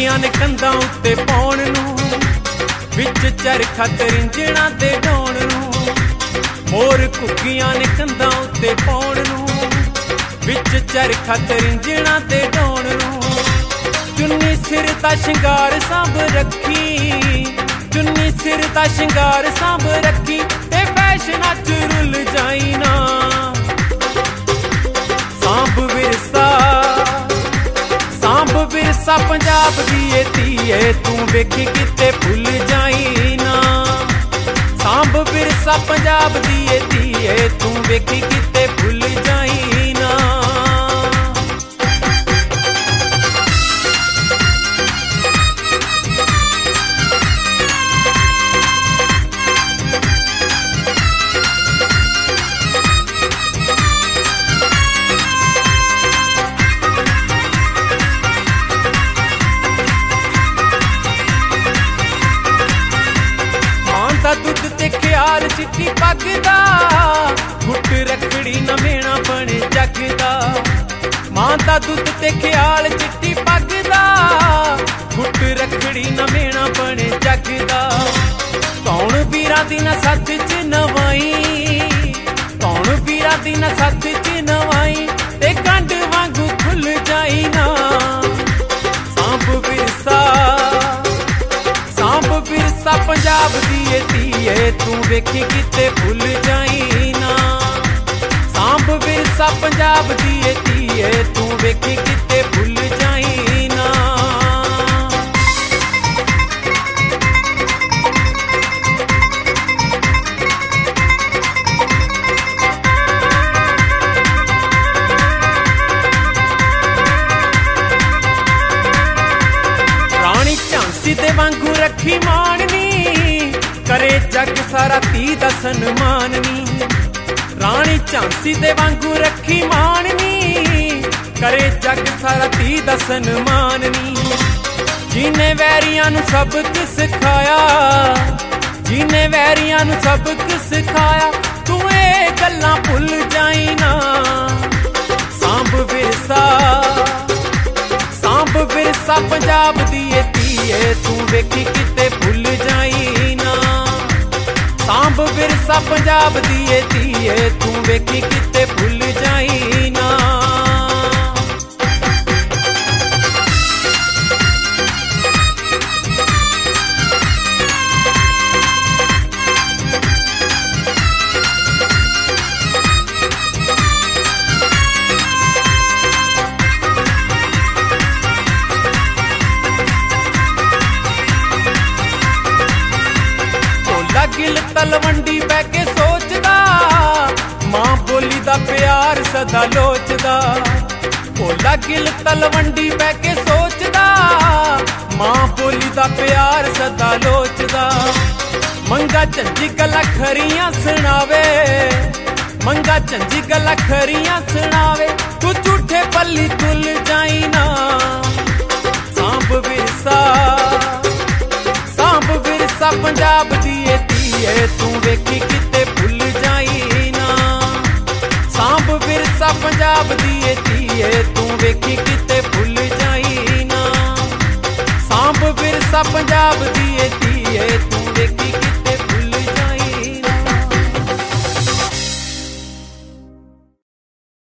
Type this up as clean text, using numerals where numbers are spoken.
ਘੁੱਗੀਆਂ ਨੇ ਕੰਧਾਂ ਉੱਤੇ ਪਾਉਣ ਨੂੰ, ਵਿੱਚ ਚਰਖਾ ਤਰਿੰਜਣਾ ਤੇ ਢਾਉਣ ਨੂੰ। ਮੋਰ ਘੁੱਗੀਆਂ ਨੇ ਕੰਧਾਂ ਉੱਤੇ ਪਾਉਣ ਨੂੰ, ਵਿੱਚ ਚਰਖਾ ਤਰਿੰਜਣਾ ਤੇ ਢਾਉਣ ਨੂੰ। ਚੁੰਨੀ ਸਿਰ ਦਾ ਸ਼ਿੰਗਾਰ ਸਾਂਭ ਰੱਖੀ, ਚੁੰਨੀ ਸਿਰ ਦਾ ਸ਼ਿੰਗਾਰ ਸਾਂਭ ਰੱਖੀ, ਤੇ ਫੈਸ਼ਨਾਂ 'ਚ ਰੁੱਲ ਜਾਈ ਨਾ। ਸਾਂਭ ਵਿਰਸਾ, ਸਾਂਭ ਵਿਰਸਾ ਪੰਜਾਬ ਦੀ ਏ ਧੀਏ, ਤੂੰ ਵੇਖੀ ਕਿਤੇ ਭੁੱਲ ਜਾਈ ਨਾ। ਸਾਂਭ ਵਿਰਸਾ ਪੰਜਾਬ ਦੀ ਏ ਧੀਏ, ਤੂੰ ਵੇਖੀ ਕਿਤੇ ਭੁੱਲ ਜਾਈ ਨਾ। ਦੁੱਧ ਤੇ ਖਿਆਲ ਚਿੱਟੀ ਪੱਗ ਦਾ, ਗੁੱਟ ਰੱਖੜੀ ਨਵੇਣਾ ਬਣੇ ਜੱਗ ਦਾ। ਮਾਂ ਦਾ ਦੁੱਧ ਤੇ ਖਿਆਲ ਚਿੱਟੀ ਪੱਗ ਦਾ, ਗੁੱਟ ਰੱਖੜੀ ਨਵੇਣਾ ਬਣੇ ਜੱਗ ਦਾ। ਕੌਣ ਵੀਰਾਂ ਦੀ ਨਾ ਸੱਥ 'ਚ ਨਵਾਈ, ਕੌਣ ਵੀਰਾਂ ਦੀ ਨਾ ਸੱਥ 'ਚ ਨਵਾਈ, ਤੇ ਕੰਡ ਵਾਂਗੂ ਖੁੱਲ ਜਾਈ ਨਾ। ਸਾਂਭ ਵਿਰਸਾ, ਸਾਂਭ ਵਿਰਸਾ ਪੰਜਾਬ ਦੀ ਏ ਧੀਏ, ਤੂੰ ਵੇਖੀ ਕਿਤੇ ਭੁੱਲ ਜਾਈ ਨਾ। ਸਾਂਭ ਵਿਰਸਾ ਪੰਜਾਬ ਦੀ ਏ ਧੀਏ, ਤੂੰ ਵੇਖੀ ਕਿਤੇ ਭੁੱਲ ਜਾਈ ਨਾ। ਰਾਣੀ ਝਾਂਸੀ ਦੇ ਵਾਂਗੂ ਰੱਖੀ ਮਾਣਨੀ, ਕਰੇ ਜੱਗ ਸਾਰਾ ਧੀ ਦਾ ਸਨਮਾਨ ਨੀ। ਰਾਣੀ ਝਾਂਸੀ ਦੇ ਵਾਂਗੂ ਰੱਖੀ ਮਾਣਨੀ, ਕਰੇ ਜੱਗ ਸਾਰਾ ਧੀ ਦਾ ਸਨਮਾਨ ਨੀ। ਜਿਹਨੇ ਵੈਰੀਆਂ ਨੂੰ ਸਬਕ ਸਿਖਾਇਆ, ਜਿਹਨੇ ਵੈਰੀਆਂ ਨੂੰ ਸਬਕ ਸਿਖਾਇਆ, ਤੂੰ ਇਹ ਗੱਲਾਂ ਭੁੱਲ ਜਾਈ ਨਾ। ਸਾਂਭ ਵਿਰਸਾ, ਸਾਂਭ ਵਿਰਸਾ ਪੰਜਾਬ ਦੀ ਏ ਧੀਏ, ਤੂੰ ਵੇਖੀ ਕਿਤੇ ਭੁੱਲ ਜਾਈ ਨਾ। ਸਾਂਭ ਵਿਰਸਾ ਪੰਜਾਬ ਦੀ ਏ ਧੀਏ, ਤੂੰ ਵੇਖੀ ਕਿਤੇ ਭੁੱਲ ਜਾਈ ਨਾ। ਗਿਲ ਤਲਵੰਡੀ ਬਹਿ ਕੇ ਸੋਚਦਾ, ਮਾਂ ਬੋਲੀ ਦਾ ਪਿਆਰ ਸਦਾ ਲੋਚਦਾ। ਭੋਲਾ ਗਿਲ ਤਲਵੰਡੀ ਬਹਿ ਕੇ ਸੋਚਦਾ, ਮਾਂ ਬੋਲੀ ਦਾ ਪਿਆਰ ਸਦਾ ਲੋਚਦਾ। ਮੰਗਾ ਝੰਜੀ ਗੱਲਾਂ ਖਰੀਆਂ ਸੁਣਾਵੇ, ਮੰਗਾ ਝੰਜੀ ਗੱਲਾਂ ਖਰੀਆਂ ਸੁਣਾਵੇ, ਤੂੰ ਝੂਠੇ ਪੱਲੀ ਤੁਲ ਜਾਈ ਨਾ। ਸਾਂਭ ਵਿਰਸਾ, ਸਾਂਭ ਵਿਰਸਾ ਪੰਜਾਬ ਦੀ ਏ ਧੀਏ, ਤੂੰ ਵੇਖੀ ਕਿਤੇ ਭੁੱਲ ਜਾਈ ਨਾ। ਸਾਂਭ ਵਿਰਸਾ ਪੰਜਾਬ ਦੀ ਏ ਧੀਏ, ਤੂੰ ਵੇਖੀ ਕਿਤੇ ਭੁੱਲ ਜਾਈ ਨਾ। ਸਾਂਭ ਵਿਰਸਾ ਪੰਜਾਬ ਦੀ ਏ ਧੀਏ, ਤੂੰ ਵੇਖੀ ਕਿਤੇ